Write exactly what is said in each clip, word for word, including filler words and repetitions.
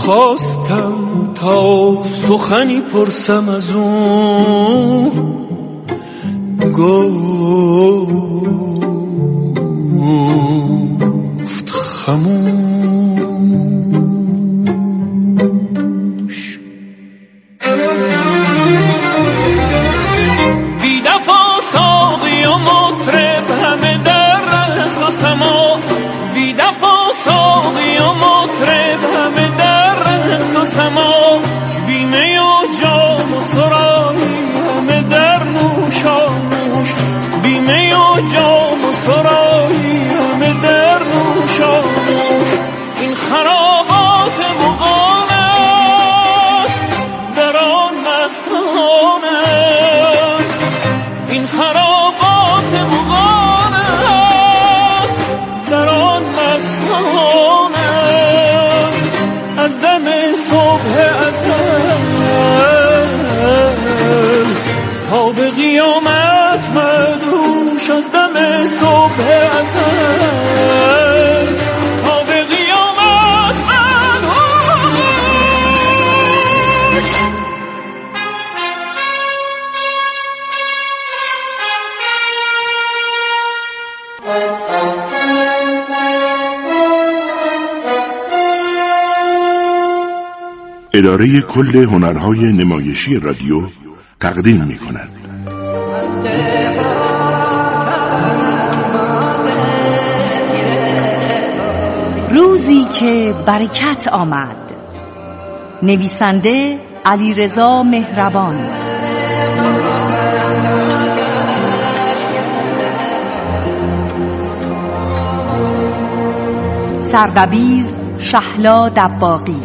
خواستم تا سخنی پرسم از اون، گفت خموش. بی دفا ساقی و مطرب همه در رقص و سما، بی دفا ساقی و مطرب همه در رقص و سما، بیمه و جام و سرایی همه در نوشانوش، بیمه و جام و سرایی همه در نوشانوش. این خرابات مغان است در آن مستانه، این خرابات مغان است در آن مستانه. از دم صبح ازل تا به قیامت مدهوش، از دم صبح ازل تا به قیامت مدهوش. اداره کل هنرهای نمایشی رادیو تقدیم می کند. روزی که برکت آمد. نویسنده علیرضا مهربان، سردبیر شهلا دباغی،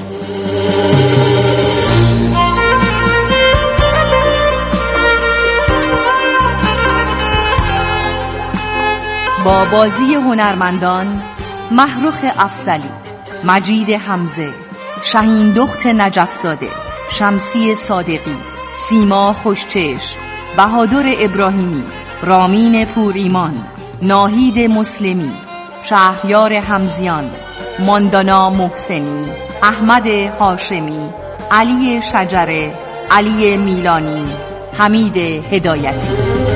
با بازی هنرمندان محروخ افضلی، مجید حمزه، شهین دخت نجفزاده، شمسی صادقی، سیما خوشچشم، بهادر ابراهیمی، رامین پور ایمان، ناهید مسلمی، شهریار حمزیان، ماندانا محسنی، احمد هاشمی، علی شجره، علی میلانی، حمید هدایتی.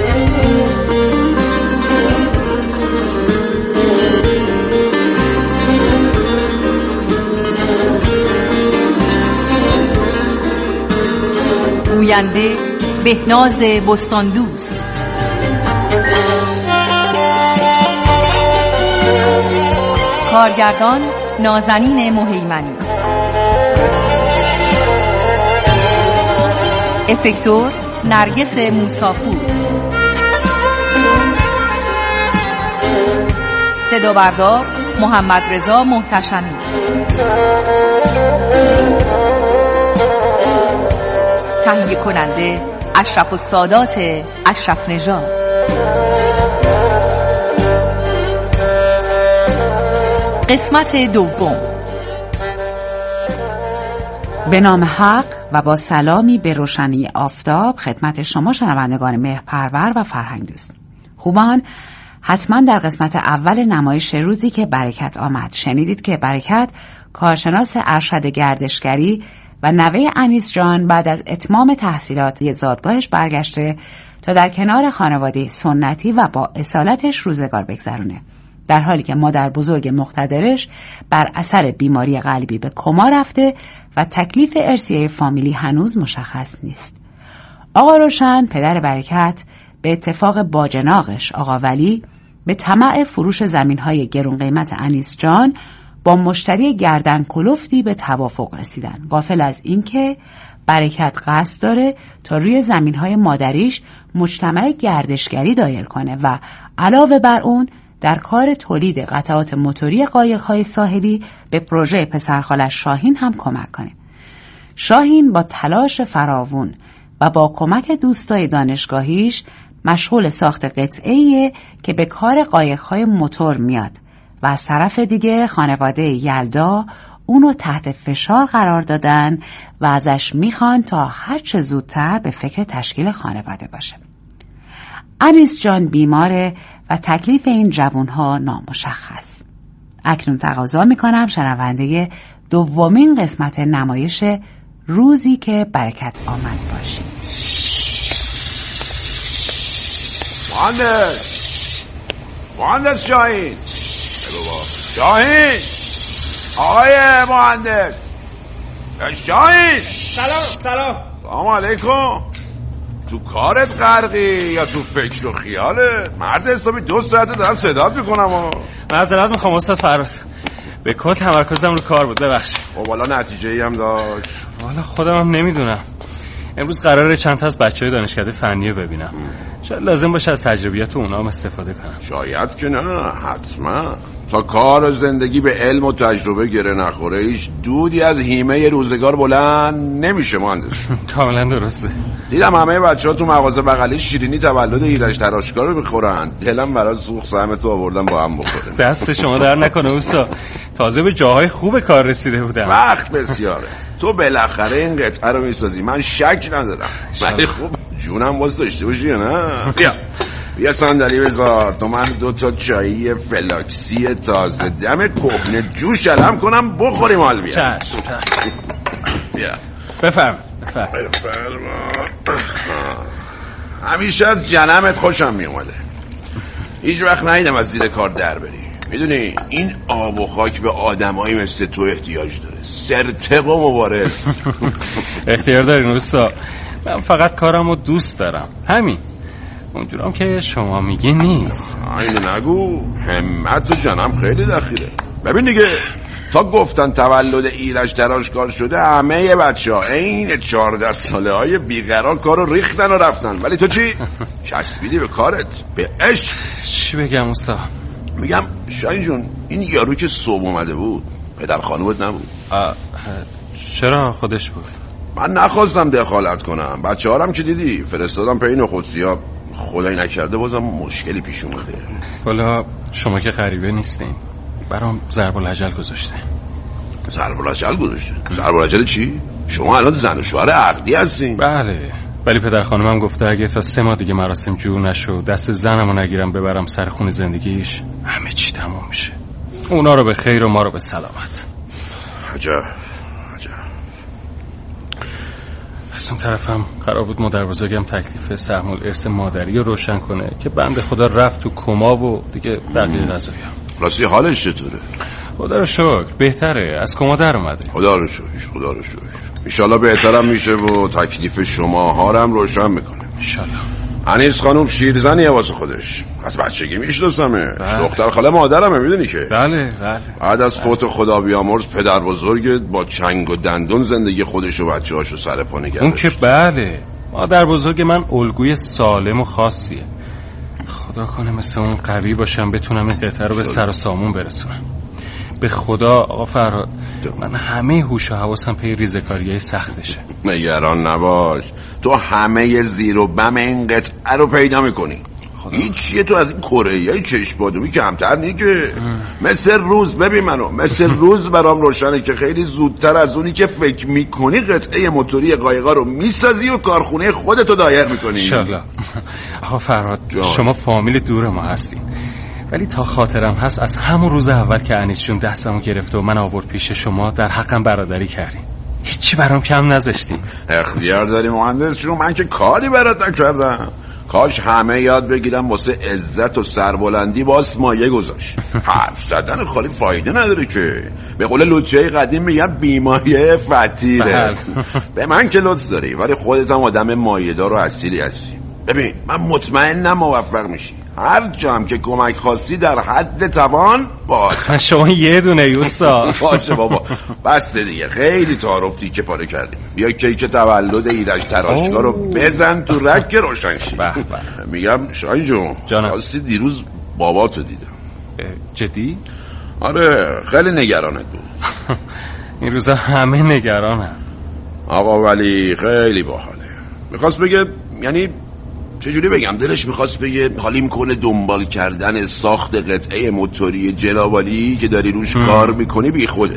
گوینده بهناز بستاندوست، کارگردان نازنین مهیمنی، افکتور نرگس موساپور، صدا بردار محمد رضا محتشمی، تهیه کننده اشرف السادات اشرف نژاد. قسمت دوم. به نام حق و با سلامی به روشنی آفتاب خدمت شما شنوندگان مهرپرور و فرهنگ دوست. خوبان، حتما در قسمت اول نمایش روزی که برکت آمد شنیدید که برکت کارشناس ارشد گردشگری و نوه انیس جان بعد از اتمام تحصیلات زادگاهش برگشته تا در کنار خانواده سنتی و با اصالتش روزگار بگذرونه، در حالی که مادر بزرگ مقتدرش بر اثر بیماری قلبی به کما رفته و تکلیف ارثیه فامیلی هنوز مشخص نیست. آقا روشن پدر برکت به اتفاق باجناقش آقا ولی به طمع فروش زمین‌های گرون قیمت انیس جان با مشتری گردن کلفتی به توافق رسیدن، غافل از اینکه برکت قصد داره تا روی زمین‌های مادریش مجتمع گردشگری دایر کنه و علاوه بر اون در کار تولید قطعات موتوری قایق‌های ساحلی به پروژه پسرخالش شاهین هم کمک کنه. شاهین با تلاش فراوون و با کمک دوستای دانشگاهیش مشغول ساخت قطعه‌ایه که به کار قایق‌های موتور میاد و از طرف دیگه خانواده یلدا اونو تحت فشار قرار دادن و ازش میخوان تا هر چه زودتر به فکر تشکیل خانواده باشه. انیس جان بیماره و تکلیف این جوانها نامشخص. اکنون تقاضا میکنم شنونده دومین قسمت نمایش روزی که برکت آمد باشیم. مهندس مهندس شاهین شاهین آقای مهندس شاهین سلام سلام سلام علیکم. تو کارت غرقی یا تو فکر و خیالت؟ مرد حسابی دو ساعته دارم صدات میکنم. معذرت میخوام استاد فراد، به کل تمرکزم رو کار بود، ببخشید. خب حالا نتیجه ای هم داشت؟ والا خودم هم نمیدونم. امروز قراره چند تا از بچهای دانشکده فنی رو ببینم. شاید لازم باشه از تجربیات اونا هم استفاده کنم. شاید که نه، حتما. تا کار و زندگی به علم و تجربه گره نخوره هیچ دودی از هیمه روزگار بلند نمیشه مهندس. کاملا درسته. دیدم همه بچه‌ها تو مغازه بغلی شیرینی تولد ایرج تراشکار رو میخورن. دلم برای سوخت سهم تو آوردم با هم بخوریم. دست شما در نکنه اوستا، تازه به جاهای خوب کار رسیده بودم. وقت بسیاره. تو بالاخره این قطعه رو میسازی، من شک ندارم. ولی خب جونم باز داشته باشی یا نه؟ بیا بیا صندلی بذار تو من دو تا چایی فلاکسی تازه دم کهنه جوش علم کنم بخوریم حال بیا. چشم چشم. بیا بفرم بفرم. بفرما. همیشه از جنمت خوشم میومده، هیچ وقت ندیدم از زیر کار در بری. میدونی این آب و خاک به آدمایی مثل تو احتیاج داره، سرتق و مبارز. اختیار دارین اوستا، من فقط کارم رو دوست دارم، همین. اونجورم که شما میگی نیست. اینو نگو، همت و جنم خیلی دخیله. ببین دیگه تا گفتن تولد ایرج تراشکار شده همه ی بچه ها این چهارده ساله های بیقرار کارو ریختن و رفتن، ولی تو چی؟ چسبیدی به کارت، به عشق. چی بگم اوستا؟ میگم شاین جون، این یارو که صبح اومده بود پدر خانومت نبود؟ چرا خودش بود؟ من نخواستم دخالت کنم، بچه هارم که دیدی فرستادم پی نخودسی ها، خدایی نکرده بازم مشکلی پیش اومده. والا شما که غریبه نیستین، برام ضرب العجل گذاشته. ضرب العجل گذاشته؟ ضرب العجل چی؟ شما الان زن و شوهر عقدی هستین؟ بله، ولی پدر خانومم گفته اگه تا سه ماه دیگه مراسم جور نشو دست زنمو نگیرم ببرم سر خون زندگیش همه چی تموم میشه. اونا رو به خیر و ما رو به سلامت. عجب عجب. از اون طرفم قرار بود مادر بزرگم تکلیف سهم الارث مادری رو روشن کنه که بنده خدا رفت تو کما و دیگه بقیه قضایا. راستی حالش چطوره؟ خدا رو شکر بهتره، از کما در اومده. خدا رو شکر خدا رو شکر. انشالله بهترم میشه و تکلیف شما ها رو هم روشن میکنه انشالله. انیس خانوم شیرزنیه واسه خودش، از بچگی میشناسمه. دختر خاله مادرمه، میدونی که. بله بله. بعد از فوت خدا بیامرز پدر بزرگت با چنگ و دندون زندگی خودش و بچه هاشو سر پا نگه اون که بله، مادر بزرگ من الگوی سالم و خاصیه. خدا کنه مثل اون قوی باشم بتونم این قطعه رو به سر و سامون برسونم. به خدا آقا فرهاد من همه هوش و حواسم پی ریزکاریای سختشه. نگران نباش، تو همه زیر و بم این قطعه رو پیدا میکنی. هیچیه تو از این کره‌ای چشم بادومی کمتر نی که. مثل روز ببین منو، مثل روز برام روشنه که خیلی زودتر از اونی که فکر میکنی قطعه موتوری قایقا رو میسازی و کارخونه خودتو دایر میکنی. انشالله. آقا فرهاد شما فامیل دور ما هستین، ولی تا خاطرم هست از همون روز اول که انیس جون دستمو گرفته و من آورد پیش شما در حقم برادری کردین، هیچی برام کم نذاشتین. اختیار داری مهندس جون، من که کاری برات نکردم. کاش همه یاد بگیرم واسه عزت و سربلندی باس مایه گذاشت. حرف زدن خالی فایده نداره که. به قول لوچه‌ای قدیم میگن بیمایه فتیره. به من که لطف داری، ولی خودت هم آدم مایه‌دار و اصیلی هستی. ببین من مطمئنم موفق میشی، هر جام که کمک خواستی در حد توان باید. شما یه دونه یوسا. باشه بابا بس دیگه، خیلی تعارف تیکه پاره کردیم. بیا کیک تولد ایرج تراشکار رو بزن تو رگ روشن شی. میگم شاین جون راستی دیروز باباتو دیدم. جدی؟ آره خیلی نگرانت بود. این روزا همه نگرانم آقا، ولی خیلی باحاله. میخواست بگه، یعنی چجوری بگم، دلش میخواست بگه حالیم کنه دنبال کردن ساخت قطعه موتوری جلاوالی که داری روش ام. کار میکنی بی خوده.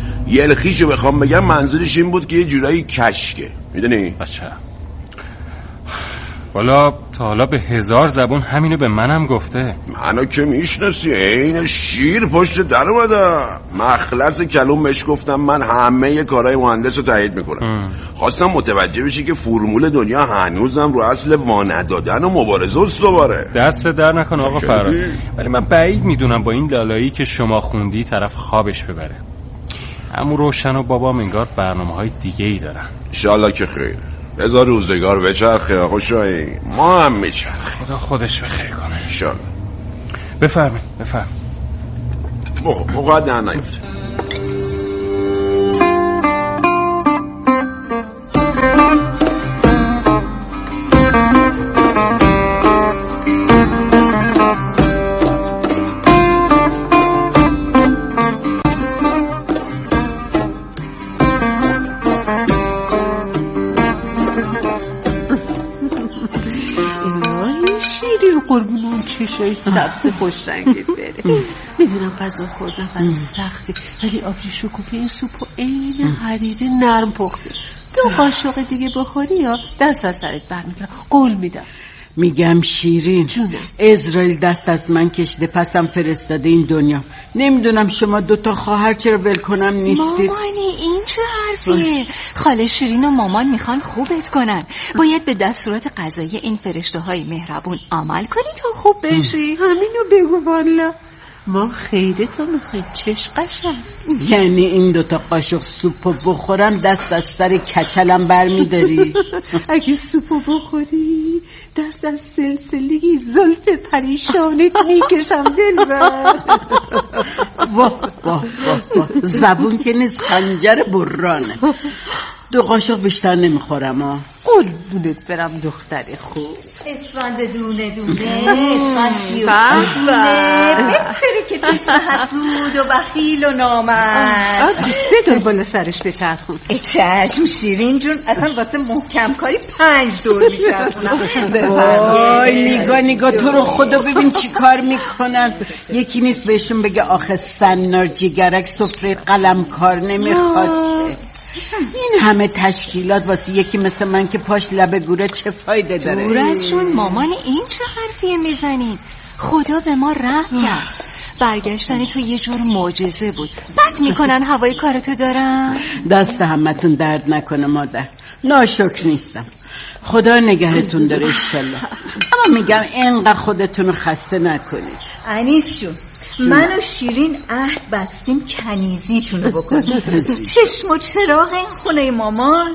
یلخیشو بخوام بگم منظورش این بود که یه جورایی کشکه، میدونی؟ بچه والا تا حالا به هزار زبون همینو به منم گفته. منو که میشناسی، عین شیر پشت در اومده. مخلص کلوم بهش گفتم من همه کارهای مهندس رو تایید میکنم. خواستم متوجه بشی که فرمول دنیا هنوزم رو اصل واندادن و مبارزه استواره. دست در نکن آقا فراد، ولی من بعید میدونم با این لالایی که شما خوندی طرف خوابش ببره. عمو روشن و بابام انگار برنامه‌های دیگه ای دارن. انشالله که خیر. بذار روزگار بچرخه آقا شاهی، ما هم میچرخه. خدا خودش بخیر کنه انشالله. بفرمین بفرم. موقع نه نیفته. قربون اون چشای سبز خوش رنگت بره. میدونم غذا خوردن برای سخته، ولی آبی شکوفه این سوپو عین حریره نرم پخته. دو قاشق دیگه بخوری یا دست از سرت برمیدارم، قول میدم. میگم شیرین جونه. اسرائیل دست از من کشیده، پسم فرستاده این دنیا. نمیدونم شما دوتا خواهر چرا ول کنم نیستید. مامانی این چه حرفیه؟ خاله شیرین و مامان میخوان خوبت کنن. باید به دستورات غذایی این فرشته های مهربون عمل کنی تا خوب بشی. همینو بگو والا. ما خیرتو میخوایم، چش قشنگ. یعنی این دوتا قاشق سوپو بخورم دست از سر کچلم برمیداری؟ اگه سوپو بخوری دست از سلسلگی زلف پریشانت میکشم دلبر. واه واه واه واه، زبون که نیست خنجر برانه. دو قاشق بیشتر نمیخورم ها. قربونت برم دختر خوب. اسفند دونه دونه، اسفند دونه بهتره که چشم حسود و بخیل و نامرد. سه دور بالا سرش بچرخون. چشم شیرین جون، اصلا واسه محکم کاری پنج دور میچرخونم. وای نگاه نگاه، تو رو خدا ببین چی کار میکنن. یکی نیست بهشون بگه آخه سنار جگرک سفره قلم کار نمیخواد. این همه تشکیلات واسه یکی مثل من که پاش لب گوره چه فایده داره؟ دور ازشون مامان، این چه حرفیه میزنید؟ خدا به ما رحم کرد. برگشتن تو یه جور معجزه بود. بد میکنن هوای کارتو دارم. دست همتون درد نکنه مادر، ناشکر نیستم. خدا نگهتون داره انشالله. اما میگم اینقدر خودتون رو خسته نکنید. انیس جون، من و شیرین عهد بستیم کنیزیتون رو بکنیم. چشم و چراغ این خونه مامان.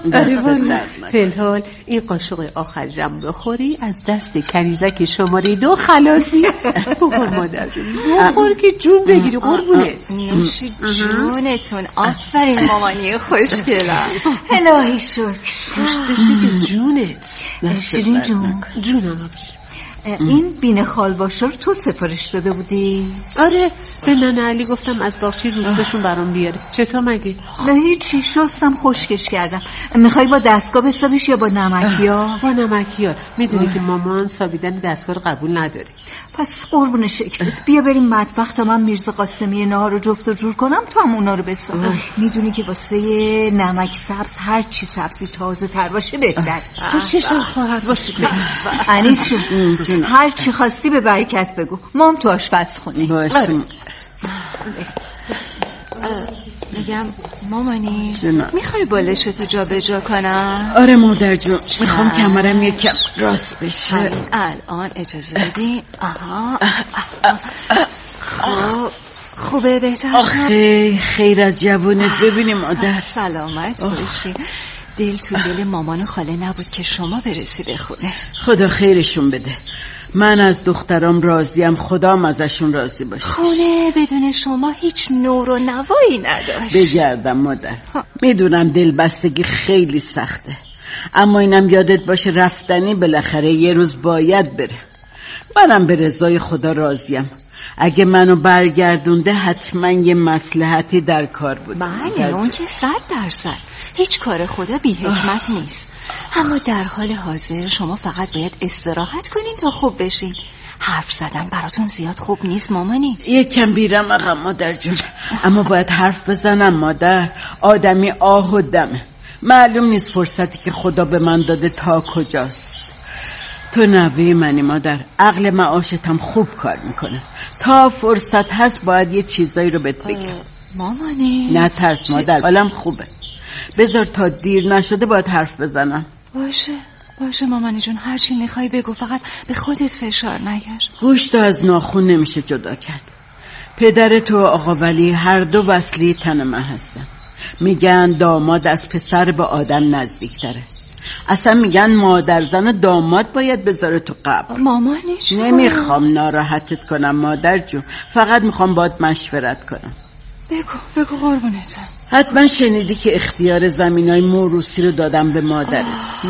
فلحال این قاشق آخر جم بخوری از دست کنیزک شماره دو خلاصی. بخور مادر جون، بخور که جون بگیری قربونه. نوش جونتون. آفرین مامانی خوشگلم. الهی شکر. خوش بشه به جونت. شیرین جون، جونم آبجی. این بین خالباشا رو تو سفارش داده بودی؟ آره، به ننه علی گفتم از باغچه روستاشون برام بیاره. چطور مگه؟ نه هیچی، شستم خشکش کردم. میخوای با دستگاه بسابیش یا با نمکیار؟ با نمکیار. میدونی که مامان سابیدن دستگاه رو قبول نداره. پس قربون شکلت بیا بریم مطبخ تا من میرزا قاسمی نهار رو جفت و جور کنم تا هم اونا رو بسازم. میدونی که واسه نمک سبز هر چی سبزی تازه تر باشه بهتر. چشم خواهر باشه. انیس جون، هر چی خواستی به برکت بگو. ما هم تو آشپزخونه. باشه. میگم مامانی میخوای بالشتو جا به جا کنم؟ آره مادر جون، میخوام کمرم یکم راست بشه. الان اجازه بدی. آها خب خوبه بهتر؟ آخه خیر از جوانت. ببینیم مادر. سلامت باشی. دل تو دل مامان و خاله نبود که شما برسی به خونه. خدا خیرشون بده. من از دخترام راضیم، خدام ازشون راضی باشه. خونه بدون شما هیچ نور و نوایی نداشت. بگردم مادر. میدونم دلبستگی خیلی سخته، اما اینم یادت باشه رفتنی بالاخره یه روز باید بره. منم به رضای خدا راضیم. اگه منو برگردونده حتما یه مصلحتی در کار بود. بله اون که صد درصد. هیچ کار خدا بی حکمت نیست. اما در حال حاضر شما فقط باید استراحت کنین تا خوب بشین. حرف زدن براتون زیاد خوب نیست مامانی. یکم بیرم عقب مادر جون، اما باید حرف بزنم مادر. آدمی آه و دمه، معلوم نیست فرصتی که خدا به من داده تا کجاست. تو نوه منی مادر، عقل معاشت هم خوب کار میکنه. تا فرصت هست باید یه چیزایی رو بهت بگم. مامانی نه ترس مادر، حالم خوبه. بذار تا دیر نشده باید حرف بزنم. باشه باشه مامانی جون، هر چی میخوای بگو، فقط به خودت فشار نیار. گوشت از ناخون نمیشه جدا کرد. پدر تو و آقا ولی هر دو وصلی تن من هستن. میگن داماد از پسر به آدم نزدیک داره. اصلا میگن مادر زن و داماد باید بذاره تو قبر. مامانی چون؟ نمیخوام ناراحتت کنم مادر جون، فقط میخوام باید مشورت کنم. بگو بگو قربونتم. حتما شنیدی که اختیار زمینای موروثی رو دادم به مادره.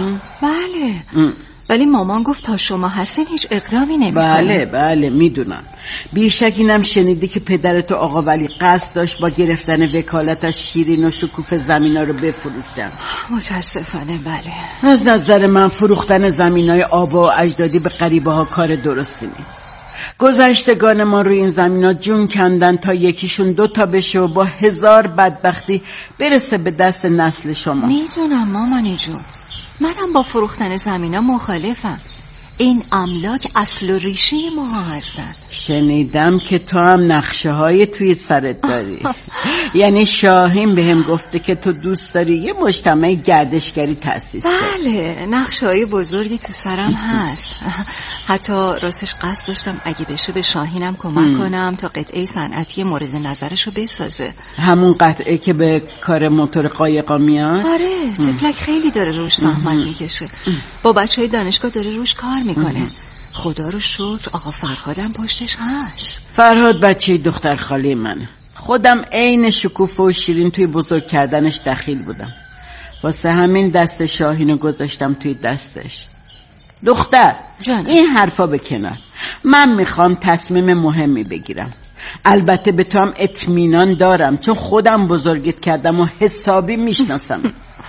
بله ام. ولی مامان گفت تا شما هستین هیچ اقدامی نمیکنه. بله بله میدونم. بیشک اینم شنیدی که پدرت و آقا ولی قصد داشت با گرفتن وکالت از شیرین و شکوف زمینا رو بفروشن. متاسفانه بله. از نظر من فروختن زمینای آبا و اجدادی به غریبه ها کار درستی نیست. گذشتگان ما روی این زمینا جون کندن تا یکیشون دو تا بشه و با هزار بدبختی برسه به دست نسل شما. میدونم مامانی جون، منم با فروختن زمینا مخالفم. این املاک اصل و ریشه ما هستن. شنیدم که تو هم نقشه های توی سرت داری. یعنی شاهین بهم گفته که تو دوست داری یه مجتمع گردشگری تأسیس کنی. بله نقشه های بزرگی تو سرم هست. حتی راستش قصد داشتم اگه بشه به شاهینم کمک کنم تا قطعه صنعتی مورد نظرش رو بسازه. همون قطعه که به کار موتور قایقا میاد؟ آره تفلک خیلی داره روش زحمت میکشه. با بچه های دانشگاه داره روش کار میکنه. خدا رو شکر آقا فرهادم پشتش هست. فرهاد بچه دختر خاله منه. خودم عین شکوفه و شیرین توی بزرگ کردنش دخیل بودم. واسه همین دست شاهینو گذاشتم توی دستش. دختر جانم. این حرفا به کنار، من میخوام تصمیم مهمی بگیرم. البته به تو هم اطمینان دارم چون خودم بزرگت کردم و حسابی میشناسم.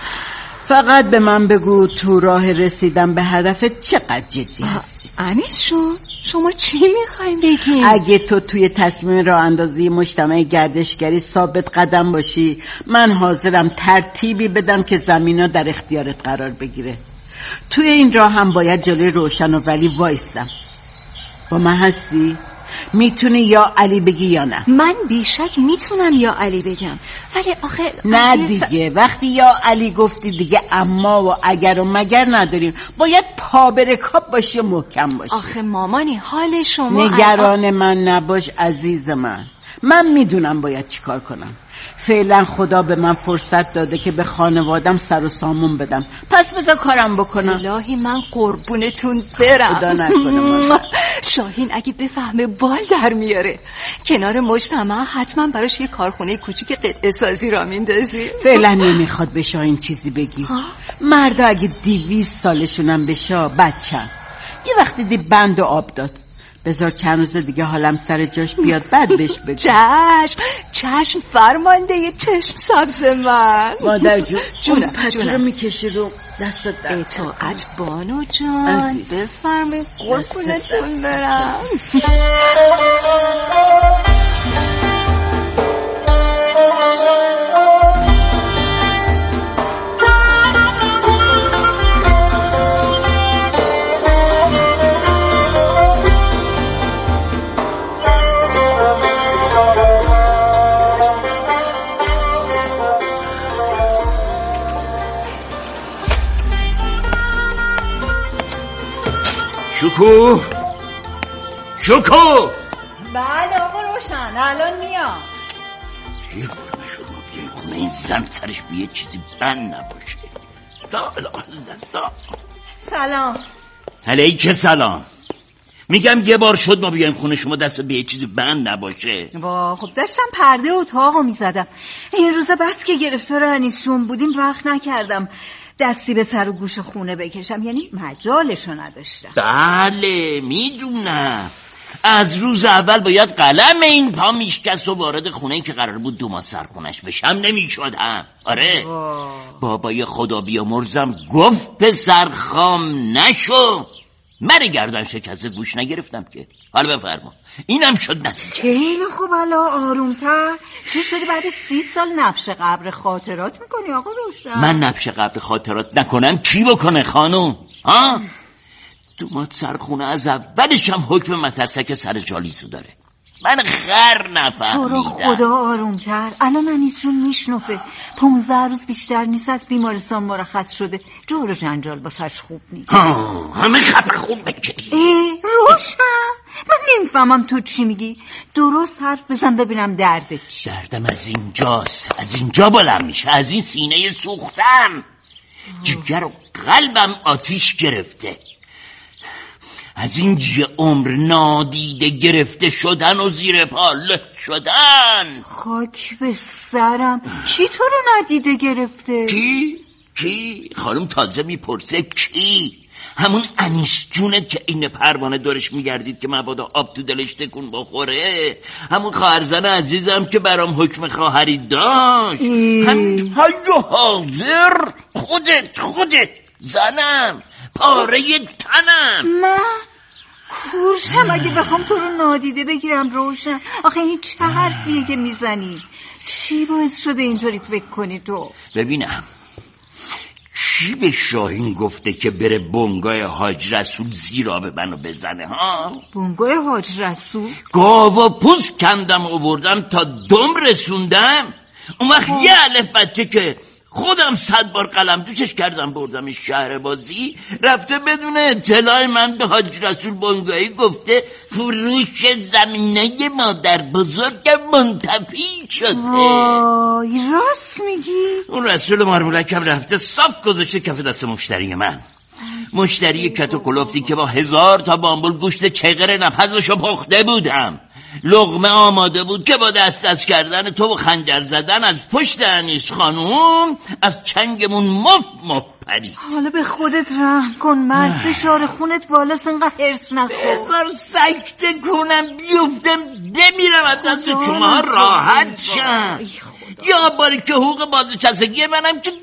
فقط به من بگو تو راه رسیدن به هدفت چقدر جدی هستی؟ انیس شون شما چی میخواین بگین؟ اگه تو توی تصمیم راه اندازی مجتمع گردشگری ثابت قدم باشی، من حاضرم ترتیبی بدم که زمینا در اختیارت قرار بگیره. توی این راه هم باید جلوی روشن و ولی وایسم. با من هستی؟ میتونی یا علی بگی یا نه؟ من بیشک میتونم یا علی بگم، ولی آخه نه دیگه س... وقتی یا علی گفتی دیگه اما و اگر و مگر نداریم. باید پا به رکاب باشی و محکم باشی. آخه مامانی حال شما نگران من نباش عزیز من. من میدونم باید چیکار کنم. فعلا خدا به من فرصت داده که به خانوادم سر و سامون بدم، پس بذار کارم بکنم. الهی من قربونتون برم. خدا نکنه شاهین اگه بفهمه بال در میاره. کنار مجتمع حتما براش یه کارخونه کوچیک قطعه سازی را میندازی. فعلا نمیخواد به شاهین چیزی بگی. مردا اگه دیویست سالشونم بشه بچم. یه وقتی دی بند و آب داد. بذار چند روز دیگه حالم سر جاش بیاد بعد بهش بگو. چشم چشم فرمانده یه چشم سبز من. مادر جون جونم پتو رو میکشی رو دستت در اطاعت بانو جان. بفرمایید قربونتون برم. شکو شکو بله آقا روشن الان میام. یه بار شما بیایی خونه این زن سرش به یه چیزی بند نباشه. لا اله الا الله. سلام. علیک سلام. میگم یه بار شد ما بیایم خونه شما دست به یه چیزی بند نباشه. وا خب داشتم پرده اتاقو میزدم. این روزا بس که گرفتار انیسشون بودیم وقت نکردم دستی به سر و گوش خونه بکشم، یعنی مجالشو نداشتم. بله میدونم. از روز اول باید قلم این پا میشکست و وارد خونه که قرار بود دو ماه سرخونش بشم نمیشد هم. آره بابای خدا بیامرزم گفت پسر خام نشو. من گردن شکسته گوش نگرفتم که. حالا بفرما اینم شد نتیجه. خیلی خوب حالا آرومتر. چی شده بعد سی سال نبش قبر خاطرات میکنی آقا روشن؟ من نبش قبر خاطرات نکنم کی بکنه خانوم؟ ها دومات سرخونه از اولش هم حکم مترسک سر جالیزو داره. من خر نفهمیدم. تو رو خدا آرومتر. الان انیسون میشنفه. پونزده روز بیشتر نیست از بیمارستان مرخص شده. جور و جنجال واسش خوب نیست. همه خفه خوب بگیری. روشن من نمیفهمم تو چی میگی. درست حرف بزن ببینم دردت چی. دردم از اینجاست. از اینجا بلند میشه. از این سینه سوختم. جگر و قلبم آتیش گرفته. از این یه عمر نادیده گرفته شدن و زیر پا له شدن. خاک به سرم. کی تو رو نادیده گرفته؟ کی؟ کی؟ خانم تازه میپرسه کی؟ همون انیس جونت که این پروانه دورش میگردید که مبادا آب تو دلش تکون بخوره. همون خواهرزن عزیزم که برام حکم خواهری داشت. همین حاج حاضر. خودت خودت زنم پاره تنم. من کورشم اگه بخوام تو رو نادیده بگیرم روشن. آخه این چه حرفیه که میزنی؟ چی باعث شده اینطوری فکر کنی تو؟ ببینم کی به شاهین گفته که بره بنگاه حاج رسول زیراب منو بزنه ها؟ بنگاه حاج رسول؟ گاو و پوست کندم و بردم تا دم رسوندم. اون وقت یه الف بچه که خودم صد بار قلم دوشش کردم بردمش شهر بازی، رفته بدون اطلاع من به حاج رسول بنگاهی گفته فروش زمینه مادر بزرگم منتفی شده. وای راست میگی؟ اون رسول مارمولکم رفته صاف گذاشته کف دست مشتری من. مشتری کت و کلفتی که با هزار تا بامبول گوشت چغر نپزشو پخته بودم. لقمه آماده بود که با دست دست کردن تو و خنجر زدن از پشت انیس خانوم از چنگمون مف مف پرید. حالا به خودت رحم کن مرد. فشار خونت بالاست انقدر هرس نخور. هزار سکته کنم بیفتم بمیرم از دست شما راحت شم. یا باری که حقوق بازنشستگی منم که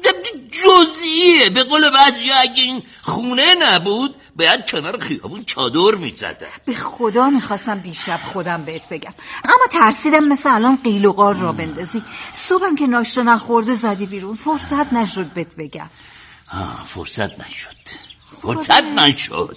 جزئیه. به قول بعضی اگه این خونه نبود باید کنار خیابون چادر میزدم. به خدا میخواستم دیشب خودم بهت بگم اما ترسیدم مثل الان قیل و قال را بندازی. صبحم که ناشتا نخورده زدی بیرون. فرصت نشد بهت بگم. آه فرصت نشد فرصت نشد.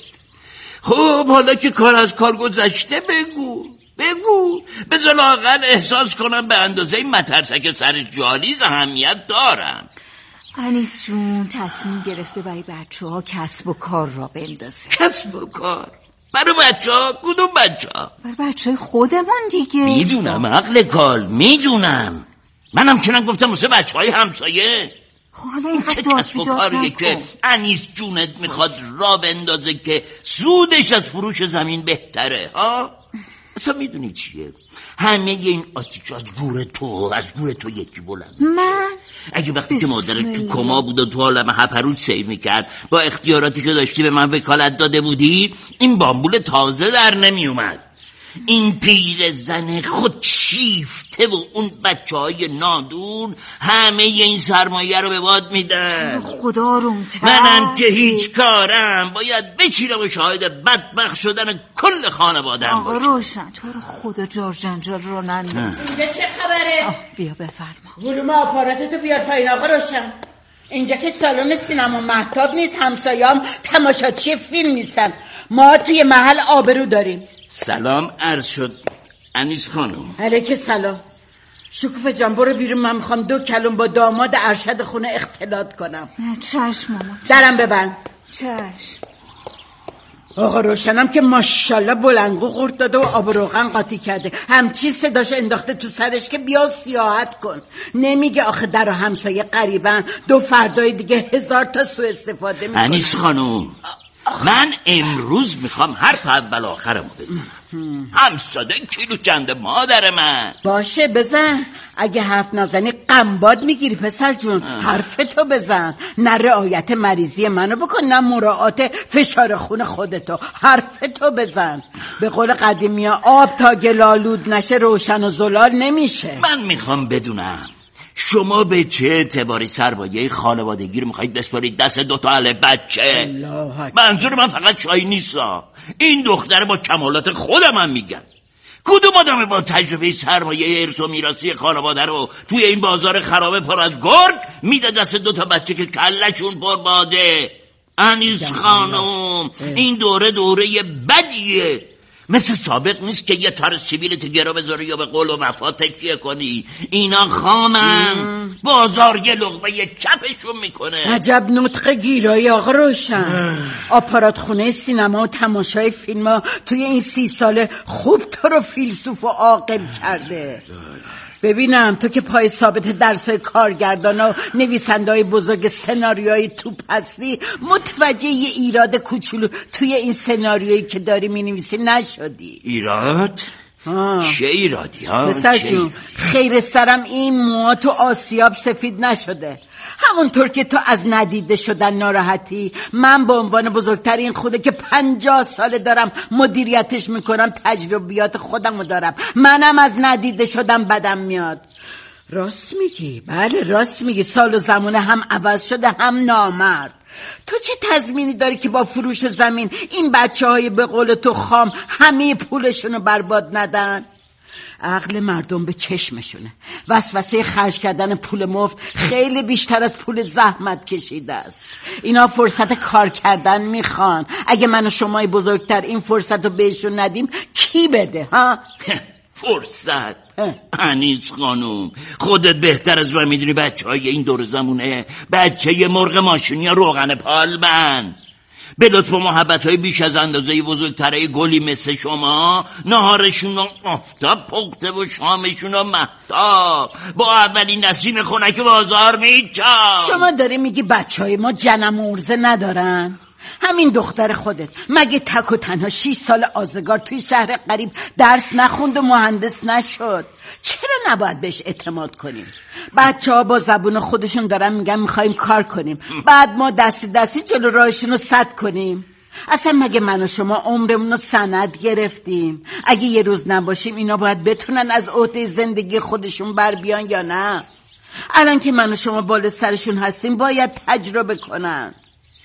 خب حالا که کار از کار گذشته بگو بگو بذار لااقل احساس کنم به اندازه این مترسک سر جالیز اهمیت دارم. انیس جون تصمیم گرفته برای بچه ها کسب و کار را بندازه. کسب و کار؟ برای بچه ها؟ کدوم بچه ها؟ برای بچه های خودمون دیگه. میدونم عقل کال میدونم. منم چنان گفتم واسه بچه های همسایه. حالا این چه کسب و کاریه که انیس جونت میخواد را بندازه که سودش از فروش زمین بهتره ها؟ اصلا میدونی چیه؟ همه این آتیش از گور تو از گور تو یکی بلند. من؟ اگه وقتی که مادرت تو کما بود و تو عالم هپروت سیر میکرد با اختیاراتی که داشتی به من وکالت داده بودی این بامبول تازه در نمی اومد. این پیر زن خود شیفته و اون بچه های نادون همه این سرمایه رو به باد میدن. خدا روم تر. منم که هیچ کارم باید بچیرم و شاهد بدبخت شدن کل خانواده‌ام آقا باشم. روشن تو رو خدا جار جنجال رو ننداز. اینجا چه خبره؟ بیا بفرما. ولوم آپاراتتو بیار پایین آقا روشن. اینجا که سالن سینما مهتاب نیست. همسایه‌ام تماشاچی فیلم نیستن. ما توی محل آبرو داریم. سلام عرض شد انیس خانم. علیک سلام. شکوفه جان برو بیرون. من میخوام دو کلم با داماد ارشد خونه اختلاط کنم. چشم ماما. درم ببند. چشم. آقا روشنم که ماشاءالله بلنگو قورت داده و آب روغن قاطی کرده. همچی صداش انداخته تو سرش که بیا سیاحت کن. نمیگه آخه در و همسایه قریبن دو فردای دیگه هزار تا سو استفاده میکنه. انیس خانم من امروز میخوام حرف اول آخرمو بزنم. همساده کیلو چند مادر من. باشه بزن. اگه حرف نزنی قنباد میگیری پسر جون. حرف تو بزن. نه رعایت مریضی منو بکن نه مراعات فشار خون خودتو. حرف تو بزن. به قول قدیمی ها آب تا گلالود نشه روشن و زلال نمیشه. من میخوام بدونم شما به چه اعتباری سرمایه خانوادگی رو میخواید بسپارید دست دوتا اهل بچه؟ منظور من فقط شاهین نیستا. این دختر با کمالات خودم هم میگم. کدوم آدم با تجربه سرمایه ارث و میراثی خانواده رو توی این بازار خرابه پر از گرگ میده دست دوتا بچه که کلشون پر باده؟ انیس خانم این دوره دوره بدیه، مثل سابق نیست که یه تار سیبیلت گرا بذاری یا به قول و وفا تکیه کنی. اینا خامن، بازار یه لقمه یه چپشون میکنه. عجب نطق گیرایی آقا روشن. آپارات خونه سینما و تماشای فیلم ها توی این سی ساله خوب تو رو فیلسوف و عاقل کرده. ببینم تو که پای ثابت درسای کارگردان و نویسنده‌های بزرگ سناریوهای توپ هستی، متوجه یه ایراد کوچولو توی این سناریویی که داری می‌نویسی نشدی؟ ایراد؟ آه. چه ایرادی ها؟ پسر جون خیر سرم این موها تو آسیاب سفید نشده. همونطور که تو از ندیده شدن ناراحتی، من به عنوان بزرگترین خونه که پنجاه ساله دارم مدیریتش میکنم تجربیات خودمو دارم. منم از ندیده شدن بدم میاد. راست میگی، بله راست میگی. سال و زمانه هم عوض شده هم نامرد. تو چه تضمینی داری که با فروش زمین این بچه های به قول تو خام همه پولشونو برباد ندن؟ عقل مردم به چشمشونه. وسوسه خرج کردن پول مفت خیلی بیشتر از پول زحمت کشیده است. اینا فرصت کار کردن میخوان. اگه من و شمای بزرگتر این فرصت رو بهشون ندیم کی بده ها؟ فرصت؟ انیس خانم خودت بهتر از من میدونی بچه های این دور زمونه بچه ی مرغ ماشینی یا روغن پالمن. به لطف و محبت های بیش از اندازه بزرگتره گلی مثل شما نهارشون رو آفتاب پخته و شامشون رو مهتاب با اولین نسیم خنک بازار میچام. شما داری میگی بچه های ما جنم و ارزه ندارن؟ همین دختر خودت مگه تک و تنها شیش سال آزگار توی شهر غریب درس نخوند و مهندس نشد؟ چرا نباید بهش اعتماد کنیم؟ بچه ها با زبون خودشون دارن میگن میخوایم کار کنیم، بعد ما دستی دستی جلو راهشون رو سد کنیم؟ اصلا مگه من و شما عمرمون رو سند گرفتیم؟ اگه یه روز نباشیم اینا باید بتونن از عهده زندگی خودشون بر بیان یا نه؟ الان که من و شما بالا سرشون هستیم باید تجربه کنن.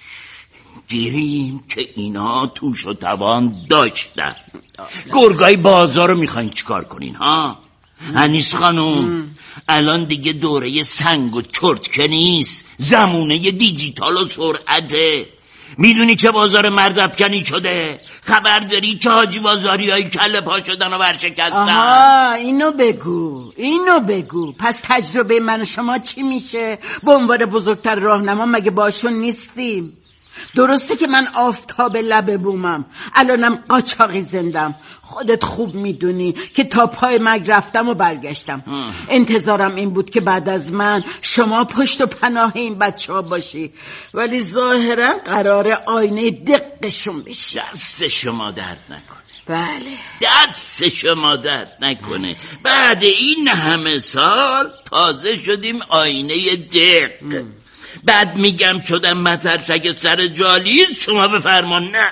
گیریم که اینا توش و توان داشتن. گرگای بازار رو میخواین چیکار کنین ها؟ انیس خانم الان دیگه دوره سنگ و چرت که نیست، زمونه دیجیتال و سرعته. میدونی چه بازار مرد افکنی شده؟ خبر داری چه حاجی بازاری های کله پا شدن و ورشکستن؟ آها اینو بگو اینو بگو. پس تجربه من و شما چی میشه؟ به عنوان بزرگتر راهنما مگه باشون نیستیم؟ درسته که من آفتاب لب بومم، الانم قاچاقی زندم. خودت خوب میدونی که تا پای مرگ رفتم و برگشتم. انتظارم این بود که بعد از من شما پشت و پناه این بچه ها باشی، ولی ظاهرا قرار آینه دقشون بشی. دست شما درد نکنه. بله دست شما درد نکنه. بعد این همه سال تازه شدیم آینه دق. بعد میگم شدم مزرچک سر جالیز، شما بفرما نه.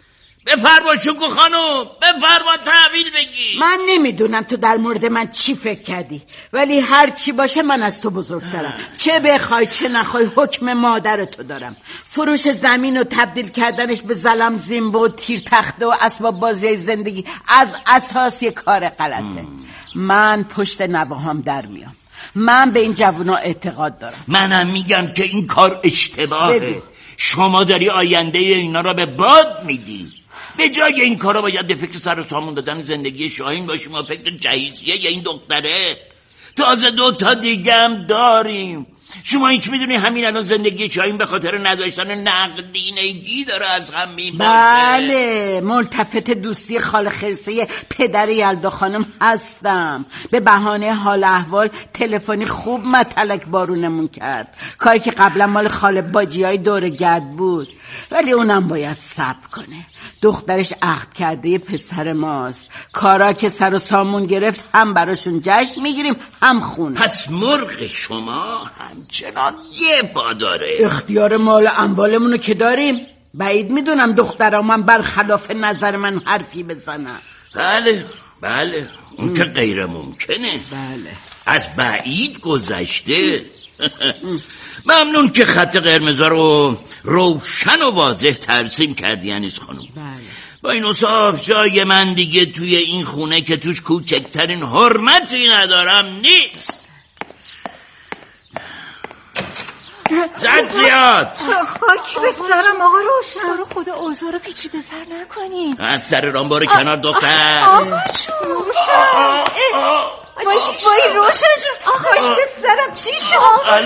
بفرما شکو خانم، بفرما تحویل بگی. من نمیدونم تو در مورد من چی فکر کردی، ولی هر چی باشه من از تو بزرگترم. چه بخوای چه نخوای حکم مادر تو دارم. فروش زمین و تبدیل کردنش به زلم زیمبو و تیر تخته و اسباب بازی زندگی از اساس یه کار غلطه. من پشت نواهام در میام. من به این جوونا اعتقاد دارم. منم میگم که این کار اشتباهه. ببین. شما داری آینده اینا را به باد میدی. به جای این کارا باید به فکر سر و سامون دادن زندگی شاهین باشیم و فکر جهیزیه یا این دختره. تازه دو تا دیگه هم داریم. شما هیچ میدونی همین الان زندگی شاهین به خاطر نداشتن نقدینگی داره از هم میباشه. بله ملتفت دوستی خاله خرسه پدر یلدا خانم هستم. به بهانه حال احوال تلفنی خوب متلک بارونمون کرد، کاری که قبلا مال خاله باجی های دور گرد بود، ولی اونم باید صبر کنه. دخترش عقد کرده پسر ماست. کارا که سر و سامون گرفت هم براشون جشن میگیریم هم خونه. پس مرغ شما همچنان یه پا داره. اختیار مال اموالمونو که داریم. بعید میدونم دخترام من برخلاف نظر من حرفی بزنن. بله بله اون که غیر ممکنه. بله از بعید گذشته. ممنون که خط قرمزا رو روشن و واضح ترسیم کردی انیس خانم. بله. با این اصاف جای من دیگه توی این خونه که توش کوچکترین حرمتی ندارم نیست. زد زیاد. خاک به سرم آقا روشن. تو رو خدا اوضاع رو پیچیده تر نکنیم. از سر رامبار کنار دختر. آقا جون روشن. وای روشن جون. خاک به سرم چی شد؟